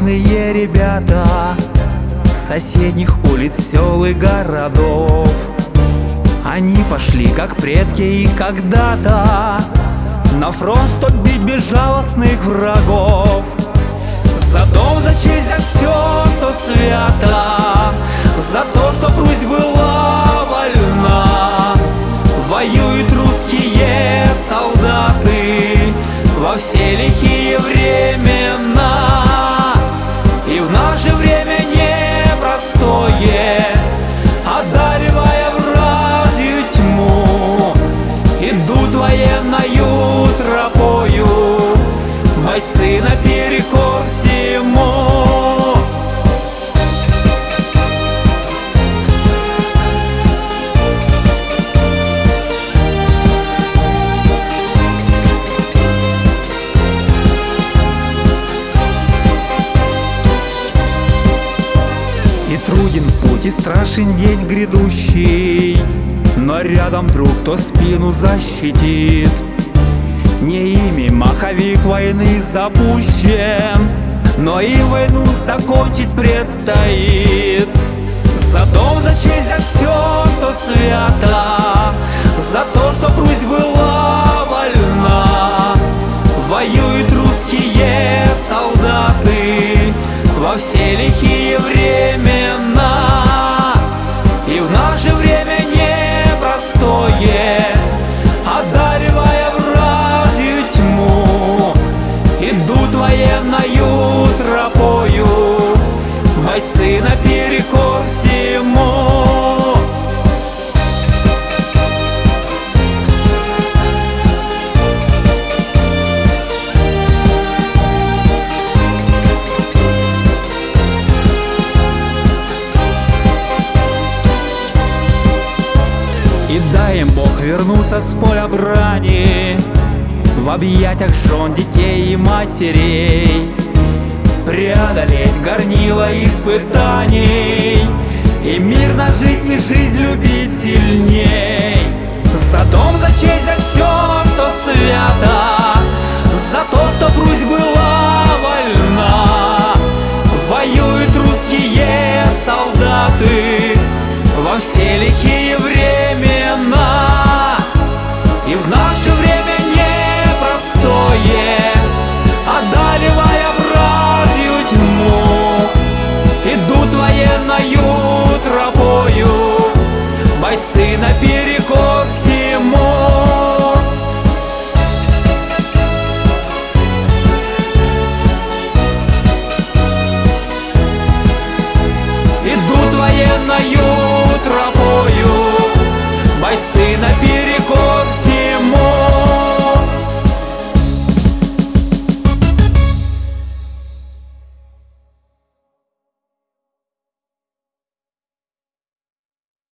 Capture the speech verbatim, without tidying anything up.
обычные ребята с соседних улиц, сел и городов. Они пошли, как предки и когда-то, на фронт, чтоб бить безжалостных врагов. За дом, за честь, за все, что свято, за то, чтоб Русь была вольна. Воюют русские солдаты во все лихие времена. И в наше время непростое, одолевая вражью тьму, идут военною тропою бойцы наперекор всему. И труден путь, и страшен день грядущий, но рядом друг, кто спину защитит. Не ими маховик войны запущен, но и войну закончить предстоит. За дом, за честь, за все, что свято, за то, чтоб Русь была вольна. Воюют русские солдаты во все лихие времена. И в наше время непростое, одолевая вражью тьму, идут военною тропою бойцы наперекор всему. И дай им Бог вернуться с поля брани в объятиях жен, детей и матерей, преодолеть горнило испытаний и мирно жить и жизнь любить сильней. За дом, за честь, за все, что свято, за то, чтоб Русь была вольна. Воюют русские солдаты во все лихие времена. И в наше время непростое, одолевая вражью тьму, идут военною тропою бойцы наперед.